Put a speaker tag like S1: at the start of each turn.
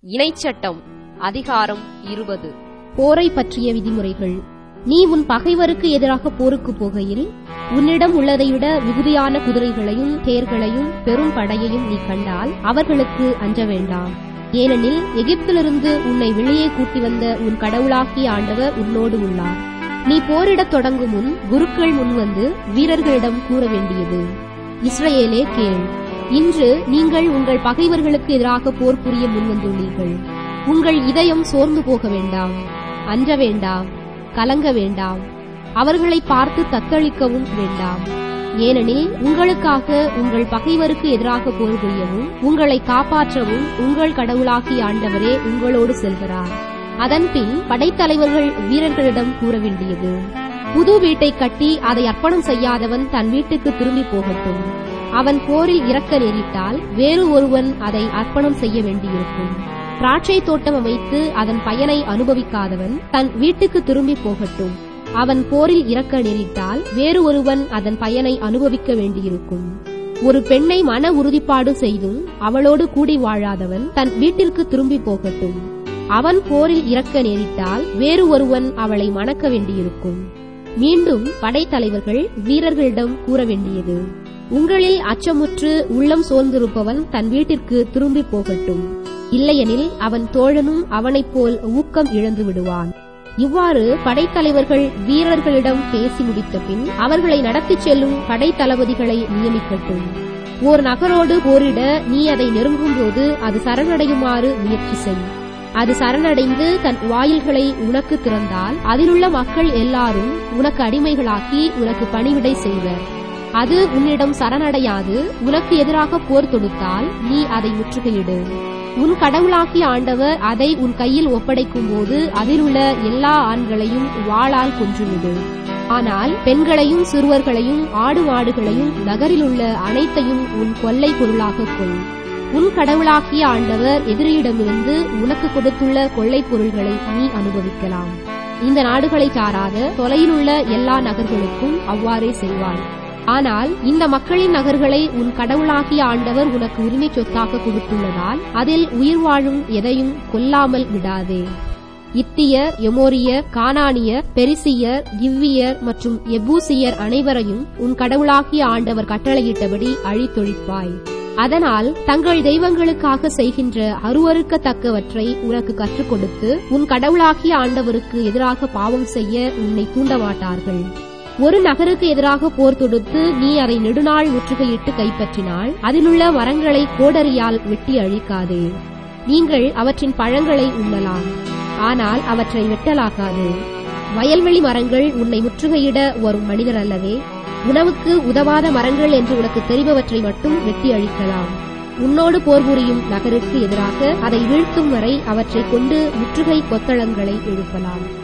S1: இணைச்சட்டம் அதிகாரம் 20.
S2: போரை பற்றிய விதிமுறைகள். நீ உன் பகைவருக்கு எதிராக போருக்கு போகையில் உன்னிடம் உள்ளதைவிட மிகுதியான குதிரைகளையும் தேர்களையும் பெரும் படையையும் நீ கண்டால் அவர்களுக்கு அஞ்ச வேண்டாம். ஏனெனில் எகிப்திலிருந்து உன்னை வெளியே கூட்டி வந்த உன் கடவுளாகிய ஆண்டவர் உன்னோடு உள்ளார். நீ போரிடத் தொடங்கும் முன் குருக்கள் முன்வந்து வீரர்களிடம் கூற வேண்டியது: இஸ்ரவேலே கேள், இன்று நீங்கள் உங்கள் பகைவர்களுக்கு எதிராக போர் புரிய முன்வந்துள்ளீர்கள். உங்கள் இதயம் சோர்ந்து போக வேண்டாம், அஞ்ச வேண்டாம், கலங்க வேண்டாம், அவர்களை பார்த்து தத்தளிக்கவும் வேண்டாம். ஏனெனில் உங்களுக்காக உங்கள் பகைவருக்கு எதிராக போர் புரியவும் உங்களை காப்பாற்றவும் உங்கள் கடவுளாகிய ஆண்டவரே உங்களோடு செல்கிறார். அதன்பின் படைத்தலைவர்கள் வீரர்களிடம் கூற வேண்டியது: புது வீட்டை கட்டி அதை அர்ப்பணம் செய்யாதவன் தன் வீட்டுக்கு திரும்பி போகட்டும். அவன் போரில் இறக்க நேரிட்டால் வேறு ஒருவன் அதை அர்ப்பணம் செய்ய வேண்டியிருக்கும். திராட்சை தோட்டம் அமைத்து அதன் பயனை அனுபவிக்காதவன் தன் வீட்டுக்கு திரும்பி போகட்டும். அவன் போரில் இறக்க நேரிட்டால் வேறு ஒருவன் அதன் பயனை அனுபவிக்க வேண்டியிருக்கும். ஒரு பெண்ணை மன உறுதிப்பாடு செய்தும் அவளோடு கூடி வாழாதவன் தன் வீட்டிற்கு திரும்பி போகட்டும். அவன் போரில் இறக்க நேரிட்டால் வேறு ஒருவன் அவளை மணக்க வேண்டியிருக்கும். மீண்டும் படைத்தலைவர்கள் வீரர்களிடம் கூற வேண்டியது: உங்களில் அச்சமுற்று உள்ளம் சோர்ந்திருப்பவன் தன் வீட்டிற்கு திரும்பி போகட்டும். இல்லையெனில் அவன் தோழனும் அவனைப் போல் ஊக்கம் இழந்து விடுவான். இவ்வாறு படைத்தலைவர்கள் வீரர்களிடம் பேசி முடித்த பின் அவர்களை நடத்திச் செல்லும் படைத்தளபதிகளை நியமிக்கட்டும். ஓர் நகரோடு போரிட நீ அதை நெருங்கும்போது அது சரணடையுமாறு முயற்சி செய். அது சரணடைந்து தன் வாயில்களை உனக்கு திறந்தால் அதிலுள்ள மக்கள் எல்லாரும் உனக்கு அடிமைகளாக்கி உனக்கு பணிவிடை செய்வர். அது உன்னிடம் சரணடையாது உனக்கு எதிராக போர் தொடுத்தால் நீ அதை முற்றுகையிடு. உன் கடவுளாகிய ஆண்டவர் அதை உன் கையில் ஒப்படைக்கும் போது அதிலுள்ள எல்லா ஆண்களையும் வாளால் கொன்றுவிடு. ஆனால் பெண்களையும் சிறுவர்களையும் ஆடு மாடுகளையும் நகரிலுள்ள அனைத்தையும் உன் கொள்ளை பொருளாக கொள். உன் கடவுளாகிய ஆண்டவர் எதிரியிடமிருந்து உனக்கு கொடுத்துள்ள கொள்ளை பொருள்களை நீ அனுபவிக்கலாம். இந்த நாடுகளை சாராத தொலையிலுள்ள எல்லா நகர்களுக்கும் அவ்வாறே செய்வாய். ஆனால் இந்த மக்களின் நகர்களை உன் கடவுளாகிய ஆண்டவர் உனக்கு உரிமை சொத்தாக கொடுத்துள்ளதால் அதில் உயிர் வாழும் எதையும் கொல்லாமல் விடாதே. இத்தியர், எமோரியர், கானானியர், பெரிசியர், கிவ்வியர் மற்றும் எபூசியர் அனைவரையும் உன் கடவுளாகிய ஆண்டவர் கட்டளையிட்டபடி அழித்தொழிப்பாய். அதனால் தங்கள் தெய்வங்களுக்காக செய்கின்ற அருவருக்கத்தக்கவற்றை உனக்கு கற்றுக் கொடுத்து உன் கடவுளாகிய ஆண்டவருக்கு எதிராக பாவம் செய்ய உன்னை தூண்டமாட்டார்கள். ஒரு நகருக்கு எதிராக போர் தொடுத்து நீ அதை நெடுநாள் முற்றுகையிட்டு கைப்பற்றினால் அதிலுள்ள மரங்களை கோடரியால் வெட்டி அழிக்காதே. நீங்கள் அவற்றின் பழங்களை உண்ணலாம், ஆனால் அவற்றை வெட்டலாகாது. வயல்வெளி மரங்கள் உன்னை முற்றுகையிட வரும் மனிதர் அல்லவே. உணவுக்கு உதவாத மரங்கள் என்று உனக்கு தெரிபவற்றை மட்டும் வெட்டி அழிக்கலாம். உன்னோடு போர் புரியும் நகருக்கு எதிராக அதை வீழ்த்தும் வரை அவற்றை கொண்டு முற்றுகை கொத்தளங்களை எழுப்பலாம்.